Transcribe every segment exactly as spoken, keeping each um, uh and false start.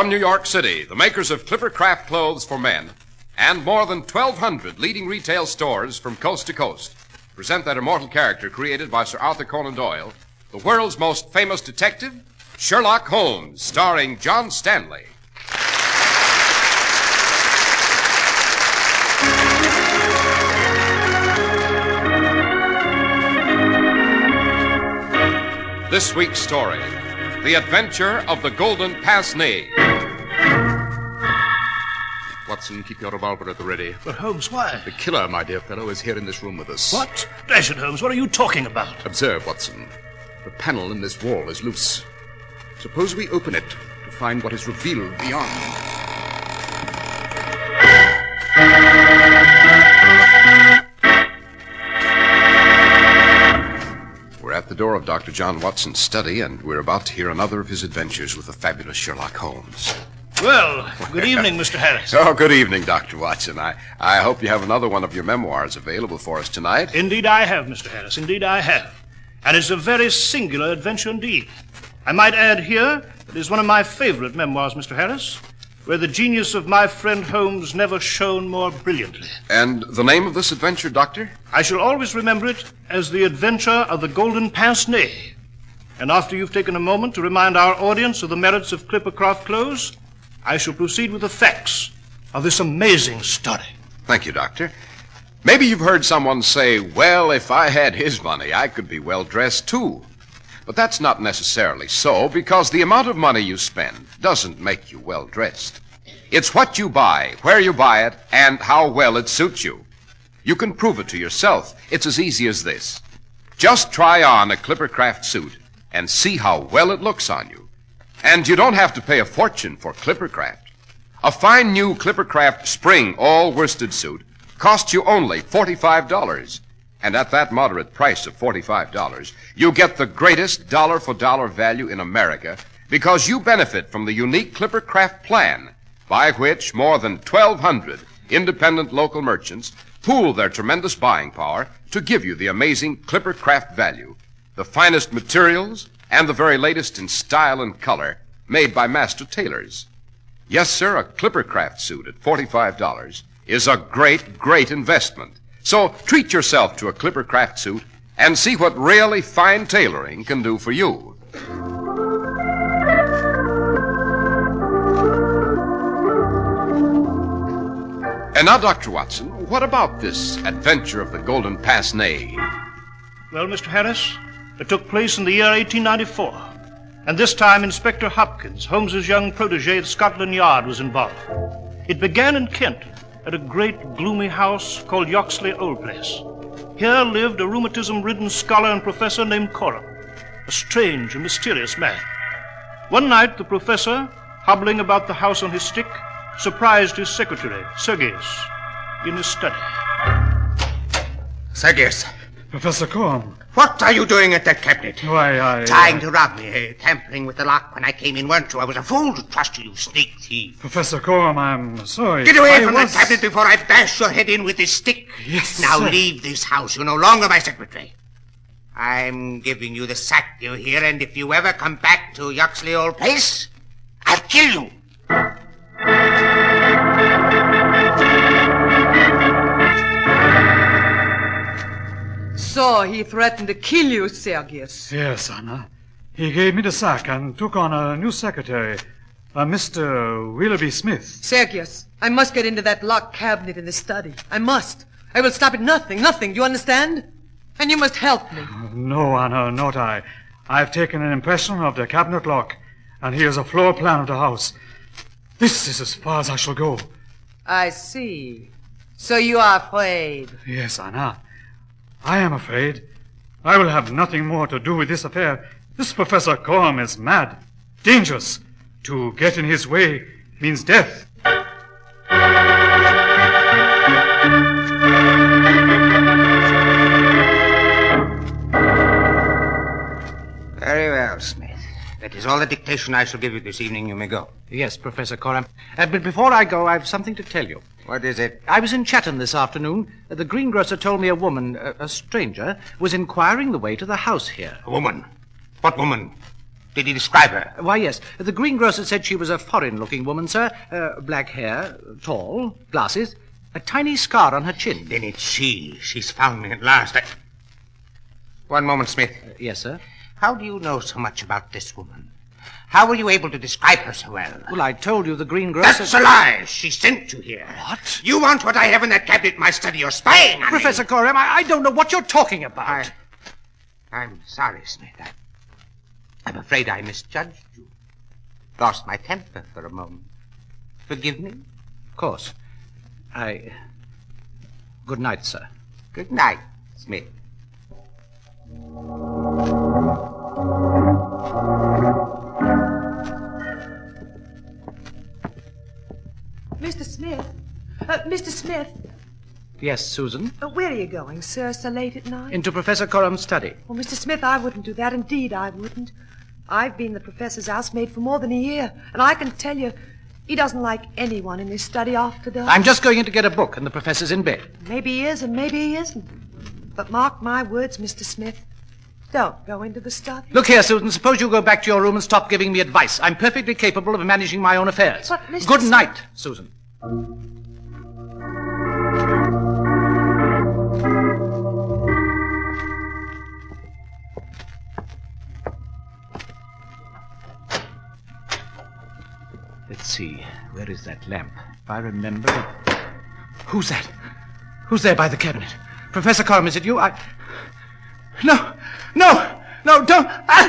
From New York City, the makers of Clipper Craft clothes for men and more than twelve hundred leading retail stores from coast to coast present that immortal character created by Sir Arthur Conan Doyle, the world's most famous detective, Sherlock Holmes, starring John Stanley. This week's story, The Adventure of the Golden Pince-Nez. Watson, keep your revolver at the ready. But, Holmes, why? The killer, my dear fellow, is here in this room with us. What? Dash it, Holmes, what are you talking about? Observe, Watson. The panel in this wall is loose. Suppose we open it to find what is revealed beyond. We're at the door of Doctor John Watson's study, and we're about to hear another of his adventures with the fabulous Sherlock Holmes. Well, good evening, Mister Harris. Oh, good evening, Doctor Watson. I, I hope you have another one of your memoirs available for us tonight. Indeed I have, Mister Harris. Indeed I have. And it's a very singular adventure indeed. I might add here that it is one of my favorite memoirs, Mister Harris, where the genius of my friend Holmes never shone more brilliantly. And the name of this adventure, Doctor? I shall always remember it as The Adventure of the Golden Pince-Nez. And after you've taken a moment to remind our audience of the merits of Clipper Craft clothes, I shall proceed with the facts of this amazing story. Thank you, Doctor. Maybe you've heard someone say, well, if I had his money, I could be well dressed too. But that's not necessarily so, because the amount of money you spend doesn't make you well dressed. It's what you buy, where you buy it, and how well it suits you. You can prove it to yourself. It's as easy as this. Just try on a Clipper Craft suit and see how well it looks on you. And you don't have to pay a fortune for Clipper Craft. A fine new Clipper Craft spring all-worsted suit costs you only forty-five dollars. And at that moderate price of forty-five dollars, you get the greatest dollar-for-dollar value in America because you benefit from the unique Clipper Craft plan by which more than twelve hundred independent local merchants pool their tremendous buying power to give you the amazing Clipper Craft value, the finest materials, and the very latest in style and color made by master tailors. Yes, sir, a Clipper Craft suit at forty-five dollars is a great, great investment. So treat yourself to a Clipper Craft suit and see what really fine tailoring can do for you. And now, Doctor Watson, what about this adventure of the Golden Pince-Nez? Well, Mister Harris, it took place in the year eighteen ninety-four. And this time, Inspector Hopkins, Holmes's young protege at Scotland Yard, was involved. It began in Kent, at a great, gloomy house called Yoxley Old Place. Here lived a rheumatism-ridden scholar and professor named Coram, a strange and mysterious man. One night, the professor, hobbling about the house on his stick, surprised his secretary, Sergius, in his study. Sergius. Professor Coram. What are you doing at that cabinet? Why, I... Trying uh... to rob me, eh? Tampering with the lock when I came in, weren't you? I was a fool to trust you, you sneak thief. Professor Coram, I'm sorry. Get away I from was... that cabinet before I bash your head in with this stick. Yes, Now sir. leave this house. You're no longer my secretary. I'm giving you the sack, you hear, and if you ever come back to Yoxley Old Place, I'll kill you. So he threatened to kill you, Sergius. Yes, Anna. He gave me the sack and took on a new secretary, a Mister Willoughby Smith. Sergius, I must get into that locked cabinet in the study. I must. I will stop at nothing, nothing. Do you understand? And you must help me. No, Anna, not I. I've taken an impression of the cabinet lock, and here's a floor plan of the house. This is as far as I shall go. I see. So you are afraid. Yes, Anna. I am afraid. I will have nothing more to do with this affair. This Professor Coram is mad, dangerous. To get in his way means death. Very well, Smith. That is all the dictation I shall give you this evening. You may go. Yes, Professor Coram. Uh, but before I go, I've something to tell you. What is it? I was in Chatham this afternoon. Uh, the greengrocer told me a woman, uh, a stranger, was inquiring the way to the house here. A woman? What woman? Did he describe her? Why, yes. The greengrocer said she was a foreign-looking woman, sir. Uh, black hair, tall, glasses, a tiny scar on her chin. Then it's she. She's found me at last. I... One moment, Smith. Uh, yes, sir? How do you know so much about this woman? How were you able to describe her so well? Well, I told you the greengrocer... That's a lie! She sent you here. What? You want what I have in that cabinet in my study. You're spying on Professor me. Coram, I, I don't know what you're talking about. I... I'm sorry, Smith. I... I'm afraid I misjudged you. Lost my temper for a moment. Forgive me? Of course. I... Good night, sir. Good night, Smith. Mister Smith? Uh, Mister Smith? Yes, Susan? Uh, where are you going, sir, so late at night? Into Professor Coram's study. Well, Mister Smith, I wouldn't do that. Indeed, I wouldn't. I've been the professor's housemaid for more than a year, and I can tell you, he doesn't like anyone in his study after dark. I'm just going in to get a book, and the professor's in bed. Maybe he is, and maybe he isn't. But mark my words, Mister Smith, don't go into the study. Look here, Susan, suppose you go back to your room and stop giving me advice. I'm perfectly capable of managing my own affairs. But, Mister Good Smith- night, Susan. Let's see. Where is that lamp? If I remember... Who's that? Who's there by the cabinet? Professor Coram, is it you? I... No! No! No, don't...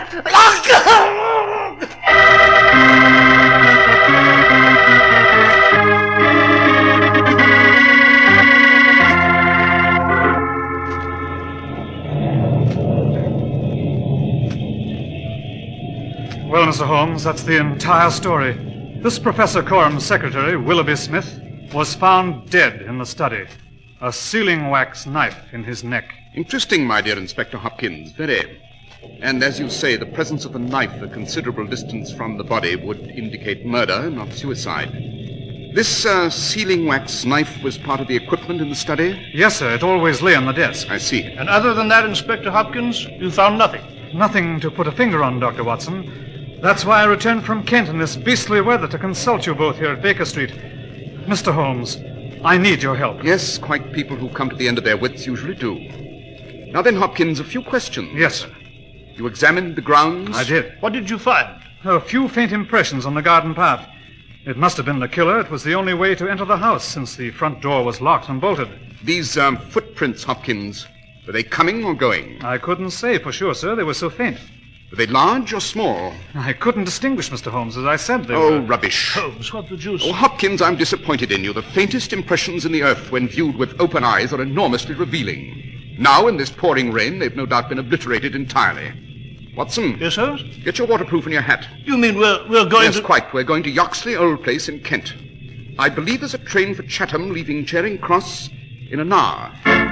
Well, Mister Holmes, that's the entire story. This Professor Coram's secretary, Willoughby Smith, was found dead in the study. A sealing wax knife in his neck. Interesting, my dear Inspector Hopkins, very. And as you say, the presence of a knife a considerable distance from the body would indicate murder, not suicide. This uh, sealing wax knife was part of the equipment in the study? Yes, sir. It always lay on the desk. I see. And other than that, Inspector Hopkins, you found nothing. Nothing to put a finger on, Doctor Watson. That's why I returned from Kent in this beastly weather to consult you both here at Baker Street. Mister Holmes, I need your help. Yes, quite people who come to the end of their wits usually do. Now then, Hopkins, a few questions. Yes, sir. You examined the grounds? I did. What did you find? A few faint impressions on the garden path. It must have been the killer. It was the only way to enter the house, since the front door was locked and bolted. These um, footprints, Hopkins, were they coming or going? I couldn't say for sure, sir. They were so faint. Were they large or small? I couldn't distinguish, Mister Holmes. As I said, they Oh, were... rubbish. Holmes, what the deuce? Oh, Hopkins, I'm disappointed in you. The faintest impressions in the earth, when viewed with open eyes, are enormously revealing. Now, in this pouring rain, they've no doubt been obliterated entirely. Watson? Yes, Holmes? Get your waterproof and your hat. You mean we're, we're going Yes, to... quite. We're going to Yoxley Old Place in Kent. I believe there's a train for Chatham leaving Charing Cross in an hour.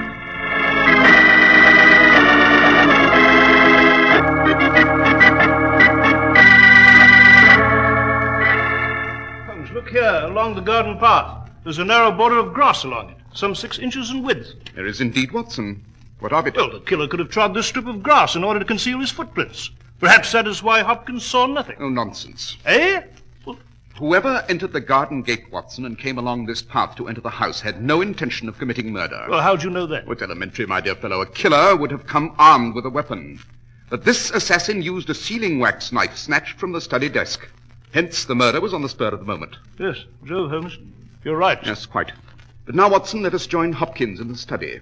Holmes, look here, along the garden path. There's a narrow border of grass along it, some six inches in width. There is indeed, Watson. What of it? Well, the killer could have trod this strip of grass in order to conceal his footprints. Perhaps that is why Hopkins saw nothing. Oh, nonsense. Eh? Well, Whoever entered the garden gate, Watson, and came along this path to enter the house had no intention of committing murder. well, how'd you know that? Well, it's elementary, my dear fellow. A killer would have come armed with a weapon. But this assassin used a sealing wax knife snatched from the study desk. Hence, the murder was on the spur of the moment. Yes, Joe Holmes, you're right. Yes, quite. But now, Watson, let us join Hopkins in the study.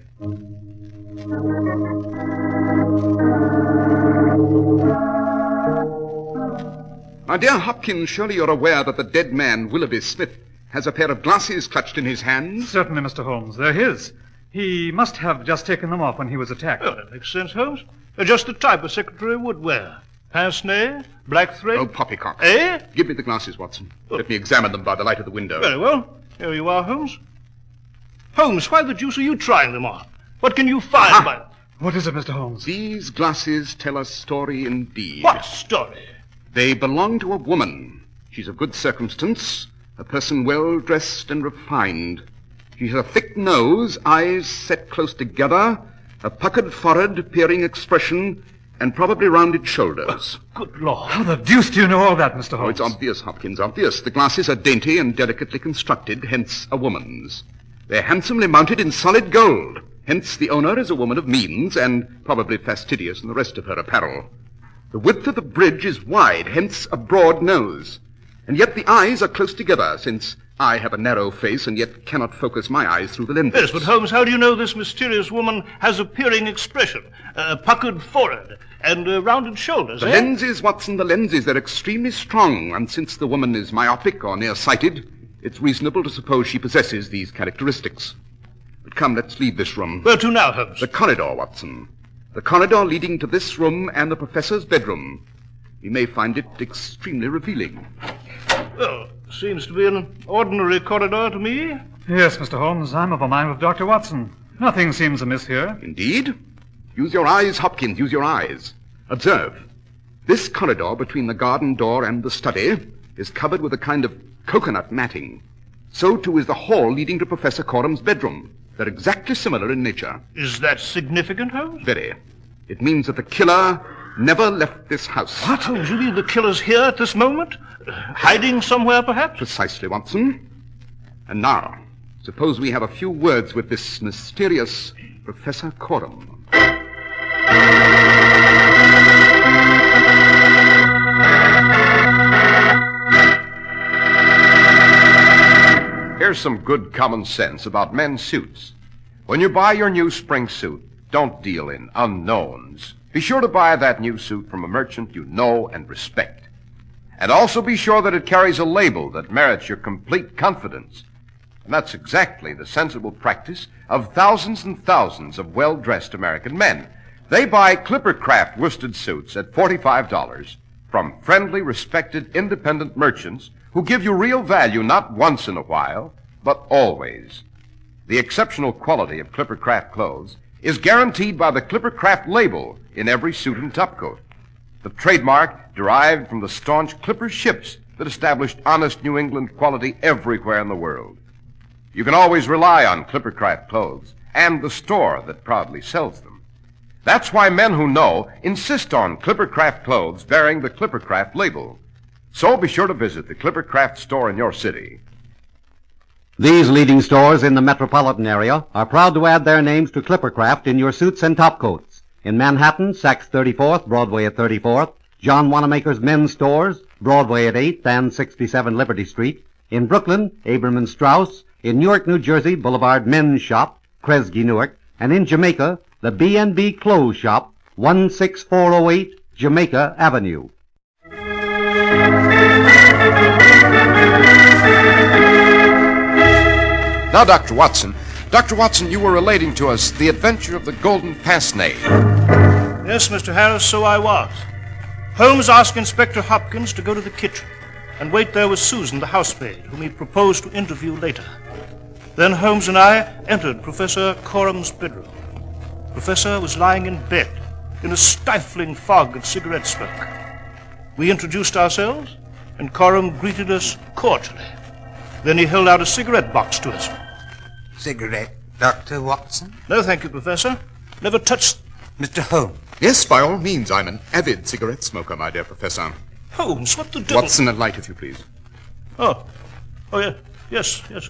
My dear Hopkins, surely you're aware that the dead man, Willoughby Smith, has a pair of glasses clutched in his hands? Certainly, Mister Holmes. They're his. He must have just taken them off when he was attacked. Well, that makes sense, Holmes. They're just the type a secretary would wear. Pince-nez, black thread. Oh, poppycock. Eh? Give me the glasses, Watson. Let me examine them by the light of the window. Very well. Here you are, Holmes. Holmes, why the deuce are you trying them on? What can you find Aha! by... What is it, Mister Holmes? These glasses tell a story indeed. What story? They belong to a woman. She's of good circumstance, a person well-dressed and refined. She has a thick nose, eyes set close together, a puckered forehead, peering expression, and probably rounded shoulders. Good Lord. How the deuce do you know all that, Mister Oh, Holmes? it's obvious, Hopkins, obvious. The glasses are dainty and delicately constructed, hence a woman's. They're handsomely mounted in solid gold. Hence the owner is a woman of means and probably fastidious in the rest of her apparel. The width of the bridge is wide, hence a broad nose. And yet the eyes are close together, since I have a narrow face and yet cannot focus my eyes through the lenses. Yes, but Holmes, how do you know this mysterious woman has a peering expression, a puckered forehead, and uh, rounded shoulders, The eh? lenses, Watson, the lenses, they're extremely strong, and since the woman is myopic or nearsighted, it's reasonable to suppose she possesses these characteristics. But come, let's leave this room. Where to now, Holmes? The corridor, Watson. The corridor leading to this room and the professor's bedroom. You may find it extremely revealing. Well, seems to be an ordinary corridor to me. Yes, Mister Holmes, I'm of a mind with Doctor Watson. Nothing seems amiss here. Indeed? Use your eyes, Hopkins, use your eyes. Observe. This corridor between the garden door and the study is covered with a kind of coconut matting. So, too, is the hall leading to Professor Corum's bedroom. They're exactly similar in nature. Is that significant, Holmes? Very. It means that the killer never left this house. What? Holmes, you mean the killer's here at this moment? Uh, hiding somewhere, perhaps? Precisely, Watson. And now, suppose we have a few words with this mysterious Professor Corum. Here's some good common sense about men's suits. When you buy your new spring suit, don't deal in unknowns. Be sure to buy that new suit from a merchant you know and respect. And also be sure that it carries a label that merits your complete confidence. And that's exactly the sensible practice of thousands and thousands of well-dressed American men. They buy Clippercraft worsted suits at forty-five dollars from friendly, respected, independent merchants who give you real value not once in a while, but always. The exceptional quality of Clippercraft clothes is guaranteed by the Clippercraft label in every suit and topcoat. The trademark derived from the staunch Clipper ships that established honest New England quality everywhere in the world. You can always rely on Clippercraft clothes and the store that proudly sells them. That's why men who know insist on Clippercraft clothes bearing the Clippercraft label. So be sure to visit the Clippercraft store in your city. These leading stores in the metropolitan area are proud to add their names to Clippercraft in your suits and topcoats. In Manhattan, Saks thirty-fourth, Broadway at thirty-fourth, John Wanamaker's men's stores, Broadway at eighth and sixty-seven Liberty Street. In Brooklyn, Abram and Strauss. In Newark, New Jersey, Boulevard Men's Shop, Kresge Newark. And in Jamaica, the B and B Clothes Shop, one six four oh eight Jamaica Avenue. Now, Doctor Watson. Doctor Watson, you were relating to us the adventure of the Golden Pince-Nez. Yes, Mister Harris, so I was. Holmes asked Inspector Hopkins to go to the kitchen and wait there with Susan, the housemaid, whom he proposed to interview later. Then Holmes and I entered Professor Corum's bedroom. Professor was lying in bed in a stifling fog of cigarette smoke. We introduced ourselves, and Corum greeted us cordially. Then he held out a cigarette box to us. Cigarette, Doctor Watson? No, thank you, Professor. Never touched... Mister Holmes. Yes, by all means. I'm an avid cigarette smoker, my dear Professor. Holmes, what the devil... Watson, a light, if you please. Oh. Oh, yeah. Yes, yes.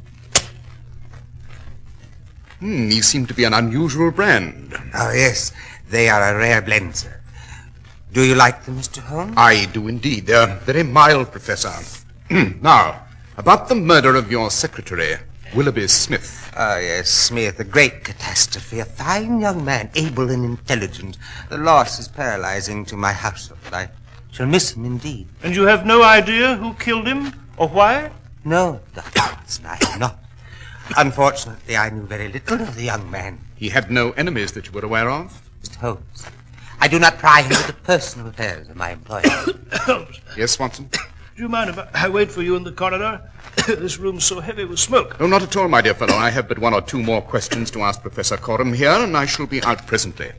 Hmm, these seem to be an unusual brand. Oh, yes. They are a rare blend, sir. Do you like them, Mister Holmes? I do indeed. They're very mild, Professor. Now, about the murder of your secretary, Willoughby Smith. Ah, yes, Smith, a great catastrophe. A fine young man, able and intelligent. The loss is paralyzing to my household. I shall miss him indeed. And you have no idea who killed him or why? No, Doctor Watson, I have not. Unfortunately, I knew very little of the young man. He had no enemies that you were aware of? Mister Holmes, I do not pry into the personal affairs of my employers. Holmes, Yes, Watson? do you mind if I wait for you in the corridor? This room's so heavy with smoke. Oh, not at all, my dear fellow. I have but one or two more questions to ask Professor Corum here, and I shall be out presently.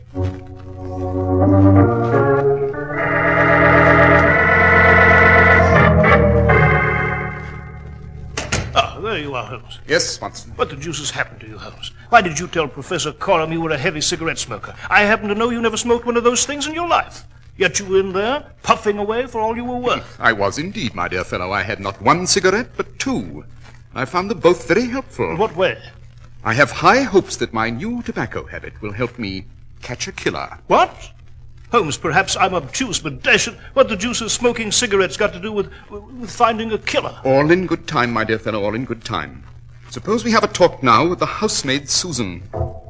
Ah, there you are. are, Holmes. Yes, Watson. What the deuce has happened to you, Holmes? Why did you tell Professor Coram you were a heavy cigarette smoker? I happen to know you never smoked one of those things in your life. Yet you were in there, puffing away for all you were worth. I was indeed, my dear fellow. I had not one cigarette, but two. I found them both very helpful. In what way? I have high hopes that my new tobacco habit will help me catch a killer. What? Holmes, perhaps I'm obtuse, but dash it, what the deuce has smoking cigarettes got to do with, with finding a killer? All in good time, my dear fellow, all in good time. Suppose we have a talk now with the housemaid, Susan.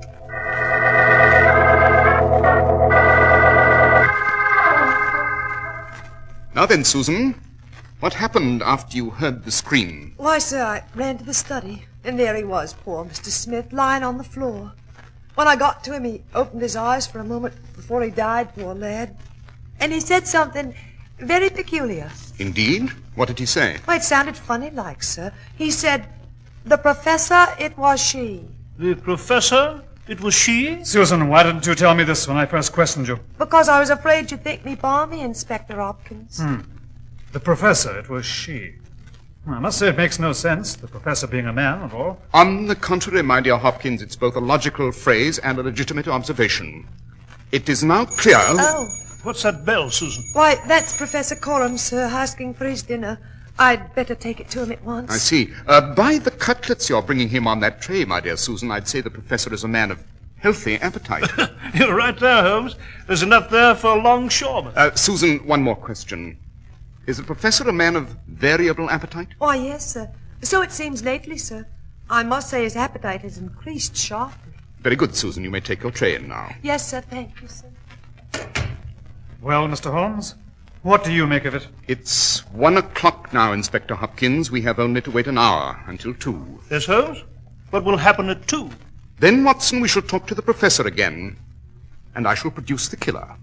Now then, Susan, what happened after you heard the scream? Why, sir, I ran to the study, and there he was, poor Mister Smith, lying on the floor. When I got to him, he opened his eyes for a moment before he died, poor lad. And he said something very peculiar. Indeed? What did he say? Well, it sounded funny-like, sir. He said, "The professor, it was she." The professor? It was she? Susan, why didn't you tell me this when I first questioned you? Because I was afraid you'd think me balmy, Inspector Hopkins. Hmm. The professor, it was she. I must say it makes no sense, the professor being a man and all. On the contrary, my dear Hopkins, it's both a logical phrase and a legitimate observation. It is now clear... Oh. What's that bell, Susan? Why, that's Professor Coram, sir, asking for his dinner. I'd better take it to him at once. I see. Uh, by the cutlets you're bringing him on that tray, my dear Susan, I'd say the professor is a man of healthy appetite. You're right there, Holmes. There's enough there for a longshoreman. Uh, Susan, one more question. Is the professor a man of variable appetite? Why, yes, sir. So it seems lately, sir. I must say his appetite has increased sharply. Very good, Susan. You may take your tray in now. Yes, sir. Thank you, sir. Well, Mister Holmes, what do you make of it? It's one o'clock now, Inspector Hopkins. We have only to wait an hour until two. Yes, Holmes? What will happen at two? Then, Watson, we shall talk to the professor again, and I shall produce the killer.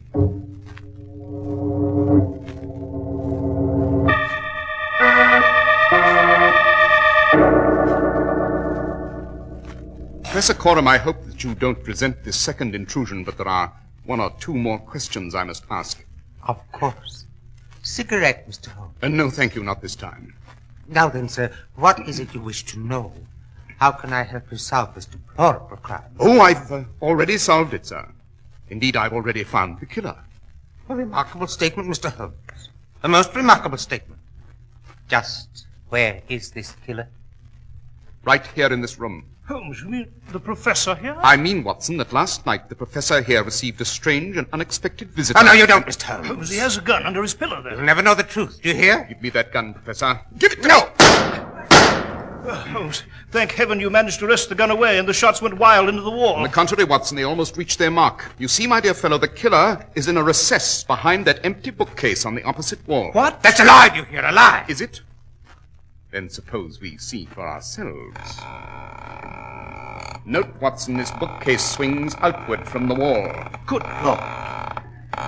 Professor Coram, I hope that you don't resent this second intrusion, but there are one or two more questions I must ask. Of course. Cigarette, Mister Holmes. Uh, no, thank you, not this time. Now then, sir, what is it you wish to know? How can I help you solve this deplorable crime? Oh, I've uh, already solved it, sir. Indeed, I've already found the killer. A remarkable statement, Mister Holmes. A most remarkable statement. Just where is this killer? Right here in this room. Holmes, you mean the professor here? I mean, Watson, that last night the professor here received a strange and unexpected visitor. Oh, no, you don't, Mister Holmes. Holmes, he has a gun under his pillow there. You'll never know the truth. Do you hear? Give me that gun, Professor. Give it to No! me! Oh, Holmes, thank heaven you managed to wrest the gun away and the shots went wild into the wall. On the contrary, Watson, they almost reached their mark. You see, my dear fellow, the killer is in a recess behind that empty bookcase on the opposite wall. What? That's a lie, do you hear? A lie. Is it? Then suppose we see for ourselves. Note, Watson, this bookcase swings outward from the wall. Good Lord.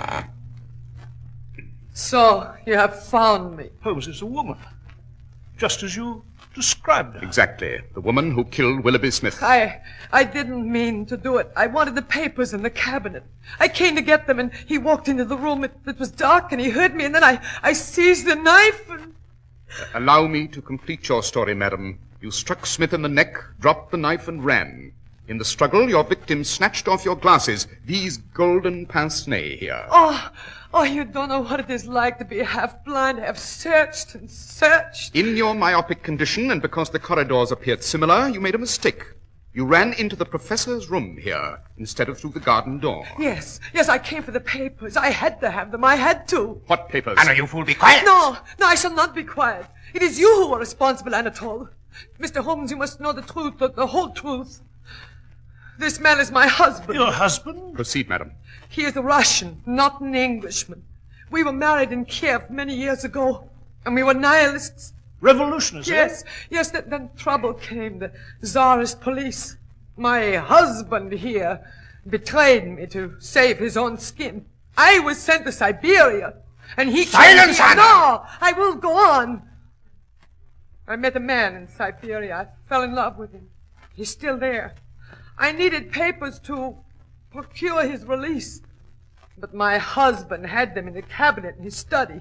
So, you have found me. Holmes, it's a woman. Just as you described her. Exactly. The woman who killed Willoughby Smith. I I didn't mean to do it. I wanted the papers in the cabinet. I came to get them, and he walked into the room. It, it was dark, and he heard me, and then I, I seized the knife and... Allow me to complete your story, madam. You struck Smith in the neck, dropped the knife, and ran. In the struggle, your victim snatched off your glasses, these golden pince-nez here. Oh, oh, you don't know what it is like to be half blind. I have searched and searched. In your myopic condition, and because the corridors appeared similar, you made a mistake. You ran into the professor's room here, instead of through the garden door. Yes, yes, I came for the papers. I had to have them. I had to. What papers? Anna, you fool, be quiet. No, no, I shall not be quiet. It is you who are responsible, Anatole. Mister Holmes, you must know the truth, the, the whole truth. This man is my husband. Your husband? Proceed, madam. He is a Russian, not an Englishman. We were married in Kiev many years ago, and we were nihilists. Revolutionists, Yes, eh? yes, then, then trouble came, the Tsarist police. My husband here betrayed me to save his own skin. I was sent to Siberia, and he... Silence, came here. Anna! No, I will go on. I met a man in Siberia. I fell in love with him. He's still there. I needed papers to procure his release. But my husband had them in the cabinet in his study.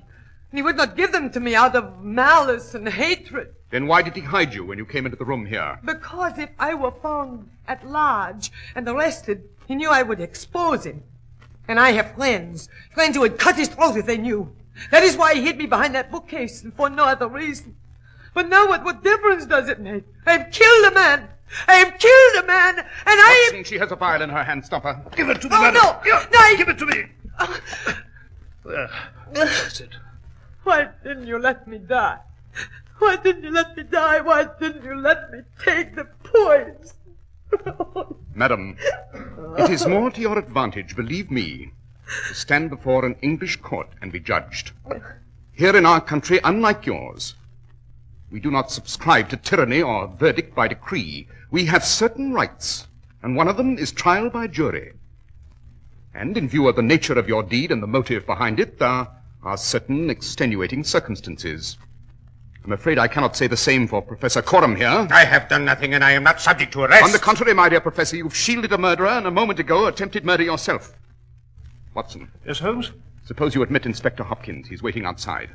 And he would not give them to me out of malice and hatred. Then why did he hide you when you came into the room here? Because if I were found at large and arrested, he knew I would expose him. And I have friends, friends who would cut his throat if they knew. That is why he hid me behind that bookcase, and for no other reason. But now what, what difference does it make? I have killed a man. I have killed a man, and I Watson, she has a vial in her hand. Stop her. Give it to me, Oh, madam. no. Yeah, No, I- Give it to me. There. That's it. Why didn't you let me die? Why didn't you let me die? Why didn't you let me take the poison? Madam, it is more to your advantage, believe me, to stand before an English court and be judged. Here in our country, unlike yours, we do not subscribe to tyranny or verdict by decree. We have certain rights, and one of them is trial by jury. And in view of the nature of your deed and the motive behind it, there are certain extenuating circumstances. I'm afraid I cannot say the same for Professor Coram here. I have done nothing, and I am not subject to arrest. On the contrary, my dear Professor, you've shielded a murderer and a moment ago attempted murder yourself. Watson, Yes, Holmes? suppose you admit Inspector Hopkins. He's waiting outside.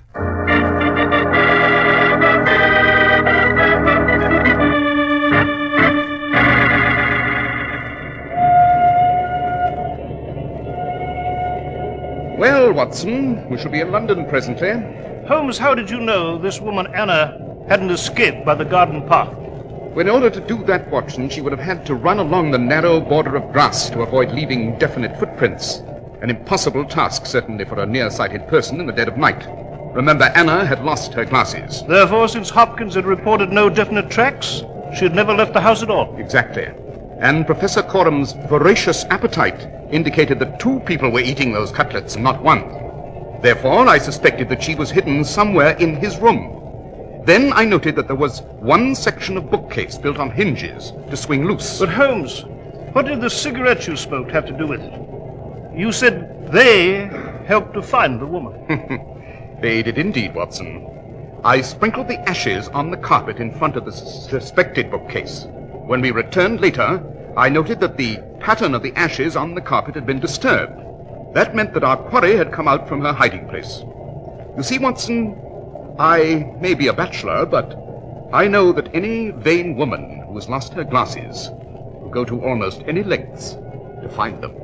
Well, Watson, we shall be in London presently. Holmes, how did you know this woman Anna hadn't escaped by the garden path? Well, in order to do that, Watson, she would have had to run along the narrow border of grass to avoid leaving definite footprints. An impossible task, certainly, for a nearsighted person in the dead of night. Remember, Anna had lost her glasses. Therefore, since Hopkins had reported no definite tracks, she had never left the house at all. Exactly. And Professor Coram's voracious appetite indicated that two people were eating those cutlets and not one. Therefore, I suspected that she was hidden somewhere in his room. Then I noted that there was one section of bookcase built on hinges to swing loose. But Holmes, what did the cigarettes you smoked have to do with it? You said they helped to find the woman. They did indeed, Watson. I sprinkled the ashes on the carpet in front of the suspected bookcase. When we returned later, I noted that the pattern of the ashes on the carpet had been disturbed. That meant that our quarry had come out from her hiding place. You see, Watson, I may be a bachelor, but I know that any vain woman who has lost her glasses will go to almost any lengths to find them.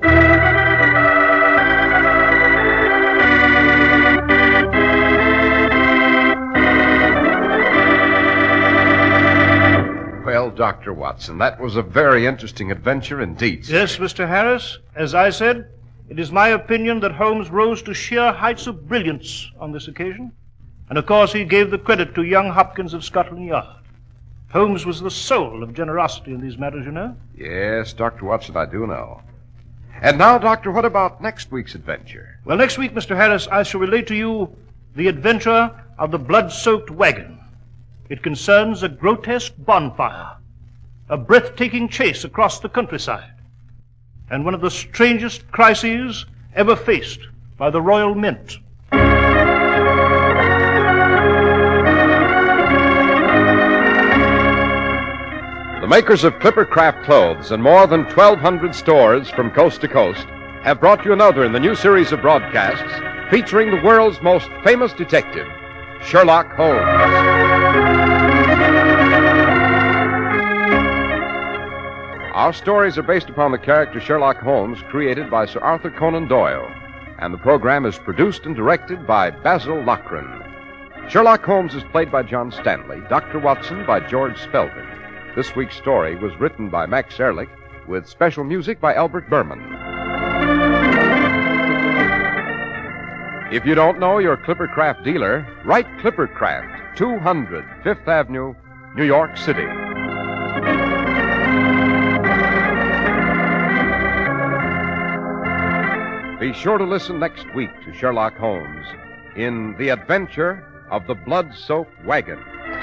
Well, Doctor Watson, that was a very interesting adventure indeed. sir. Yes, Mister Harris, as I said, it is my opinion that Holmes rose to sheer heights of brilliance on this occasion. And of course he gave the credit to young Hopkins of Scotland Yard. Holmes was the soul of generosity in these matters, you know. Yes, Doctor Watson, I do know. And now, Doctor, what about next week's adventure? Well, next week, Mister Harris, I shall relate to you the adventure of the blood-soaked wagon. It concerns a grotesque bonfire, a breathtaking chase across the countryside, and one of the strangest crises ever faced by the Royal Mint. The makers of Clippercraft clothes and more than twelve hundred stores from coast to coast have brought you another in the new series of broadcasts featuring the world's most famous detective, Sherlock Holmes. Our stories are based upon the character Sherlock Holmes created by Sir Arthur Conan Doyle, and the program is produced and directed by Basil Lochran. Sherlock Holmes is played by John Stanley, Doctor Watson by George Spelvin. This week's story was written by Max Ehrlich with special music by Albert Berman. If you don't know your Clippercraft dealer, write Clippercraft, two hundred Fifth Avenue, New York City. Be sure to listen next week to Sherlock Holmes in The Adventure of the Blood-Soaked Wagon.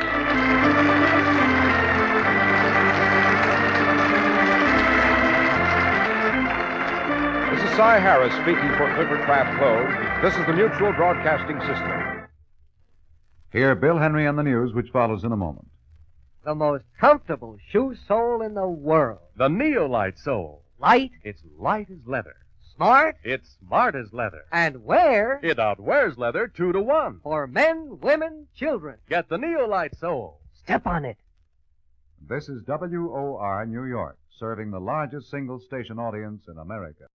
This is Cy Harris speaking for Clippercraft Clothes. This is the Mutual Broadcasting System. Hear Bill Henry on the news, which follows in a moment. The most comfortable shoe sole in the world. The Neolite sole. Light? It's light as leather, smart It's smart as leather. and wear It outwears leather two to one. for men, women, children. Get the Neolite sole. Step on it. This is W O R New York, serving the largest single station audience in America.